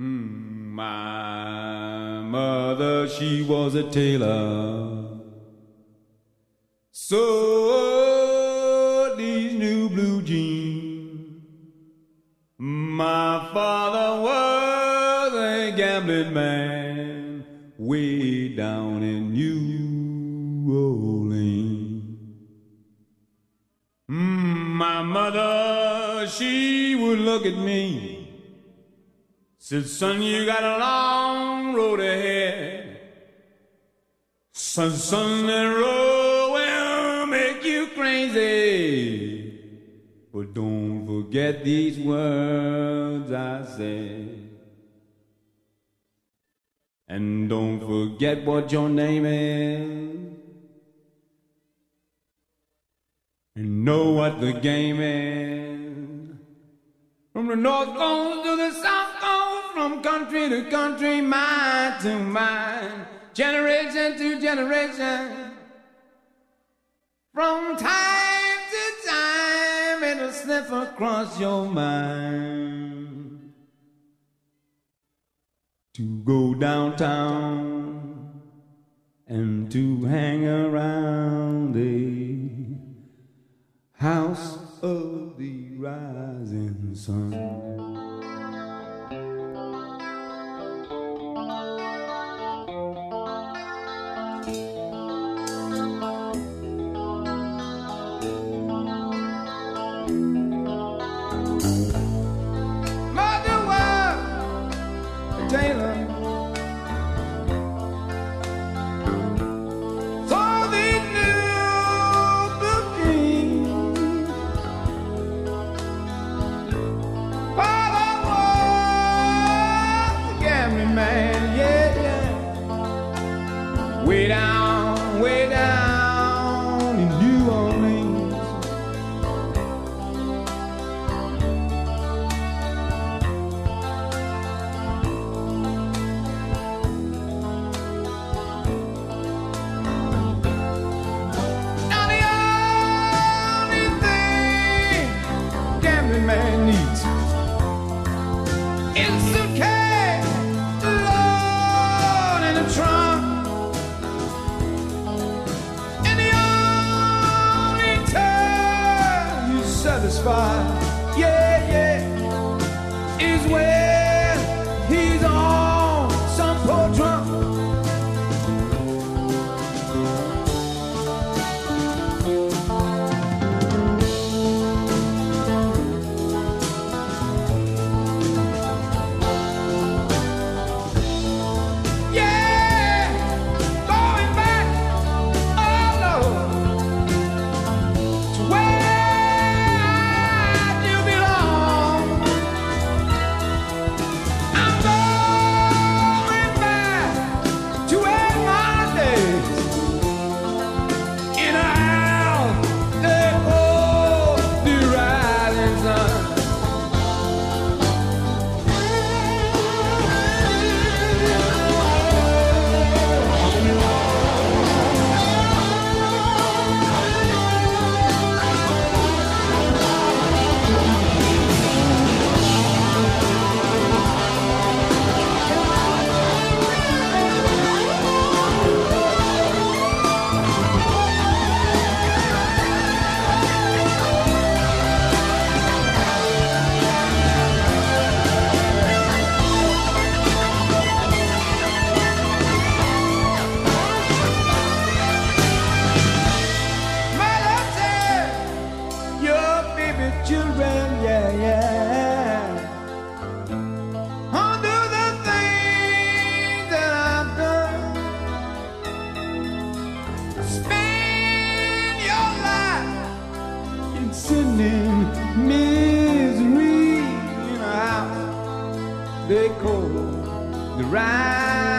My mother, she was a tailor, sewed these new blue jeans. My father was a gambling man way down in New Orleans. My mother, she would look at me, said, son, you got a long road ahead. Son, that road will make you crazy. But don't forget these words I said. And don't forget what your name is. And know what the game is. From the north coast to the south coast, from country to country, mind to mind, generation to generation. From time to time, it'll slip across your mind. To go downtown and to hang around the house of the rising sun. Mother was a tailor, so they knew the dream. Father was a gambling man, yeah, yeah. Way down in New Orleans. Now the only thing gambling man needs is a suitcase, a load and a trunk. And the only time he's satisfied, yeah, yeah, is when he's on some poor drunk. Yeah, going back, oh Lord, to where I do belong. I'm going back to where my days in a house they call the rising sun. Mother said, your baby children, yeah, yeah, undo the things that I've done. Spend your life in sin and misery in a house they call the rising